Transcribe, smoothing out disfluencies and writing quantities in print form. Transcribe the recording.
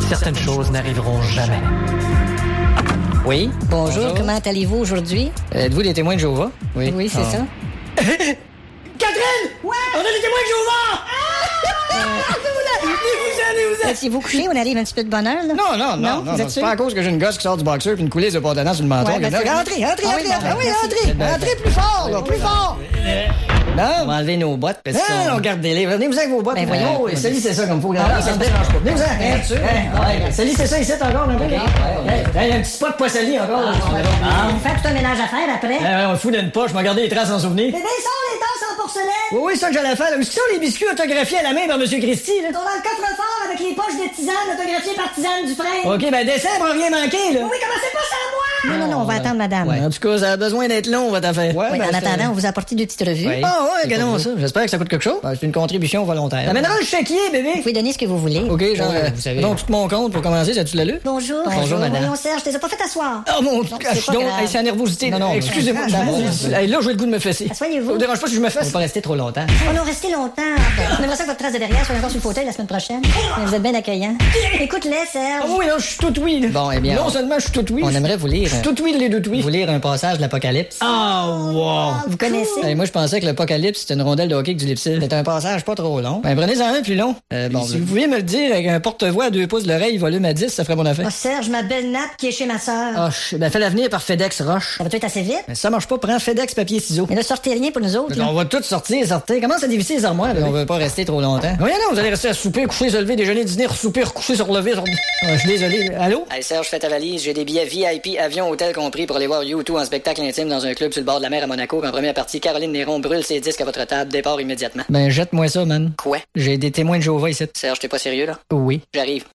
certaines choses n'arriveront jamais. Oui? Bonjour, comment allez-vous aujourd'hui? Êtes-vous des témoins de Jéhovah? Oui, c'est ça. Catherine! Ouais! On a des témoins de Jéhovah! Si vous couchez, on arrive un petit peu de bonheur, là? Non, vous êtes c'est sûr? pas à cause que j'ai une gosse qui sort du boxeur puis une coulisse de pâte sur le menton. Ouais, ben, c'est- Rentrez, Ah oui, merci. entrez plus fort, là, plus fort! On va enlever nos bottes parce qu'on... Non, gardez-les. Venez-vous avec vos bottes. Ben, voyons. Oui, salissez ça comme faut. Ça me dérange pas. Venez-vous-en. Salissez ça ici encore un peu. Hey, un petit spot de pois sali encore. Vous faites tout un ménage à faire après? On fout d'une poche, je vais garder les traces en souvenir. Bébé, sors les tasses en porcelaine! Oui, c'est ça que j'allais faire. Où sont les biscuits autographiés à la main par M. Christie, là? Ils sont dans le coffre-fort avec les poches de tisane autographiées par Tisane Dufresne. OK, ben décembre, rien manqué, là. Oui, commencez pas sans moi! Non, on va attendre madame. En tout cas, ça a besoin d'être long, votre affaire. Oui, en attendant, on vous a apporté deux petites revues. Oui. Ah ouais, regardons ça. J'espère que ça coûte quelque chose. C'est une contribution volontaire. T'amèneras le chéquier, Vous bébé. pouvez donner ce que vous voulez. OK, genre, vous savez. donc tout mon compte pour commencer, ça tu l'as lu? Bonjour. Bonjour, madame. Voyons, Serge, je t'ai pas fait asseoir. Oh mon c'est pas donc, grave. c'est la nervosité. Non, excusez-moi. Ah, Hey, là, j'ai le goût de me fesser. Asseyez-vous. Ça vous dérange pas si je me On fesse? va pas rester trop longtemps. On a resté longtemps. On aimerait ça que votre trace de derrière soit encore sur le fauteuil la semaine prochaine. Mais vous êtes bien accueillant. Écoute-les, Serge. Ah oui, non, je suis tout oui. là. Bon, eh bien, Non on- seulement je suis tout oui. On aimerait vous lire... Je suis tout oui, les deux oui. Vous lire un passage de l'Apocalypse. Ah, wow. Vous connaissez? Hey, moi, je pensais que l'Apocalypse, c'était une rondelle de hockey avec du lipsil. C'est un passage pas trop long. Ben, prenez-en un plus long. Bon, Si vous pouviez me le dire avec un porte-voix à 2 pouces de l'oreille, volume à 10, ça ferait mon affaire. Oh, Serge, ma belle nappe qui est chez ma sœur. Ah, ben, fais l'avenir par FedEx Roche. Ça va être assez vite? Mais si ça marche pas, prends FedEx papier ciseaux. Mais là, sortez rien pour nous autres. là. On va tous sortir. Commence à dévisser les armoires. On veut pas rester trop longtemps. Oui, non, vous allez rester à souper, coucher, se lever, déjeuner, dîner, souper, recoucher, se relever. Je suis désolé. Allô? Hey Serge, fais ta valise. J'ai des billets VIP, avion, hôtel compris pour aller voir U2 en spectacle intime dans un club sur le bord de la mer à Monaco. En première partie, Caroline Néron brûle ses disques à votre table. Départ immédiatement. Ben, jette-moi ça, man. Quoi? J'ai des témoins de Jéhovah ici. Serge, t'es pas sérieux là? Oui. J'arrive.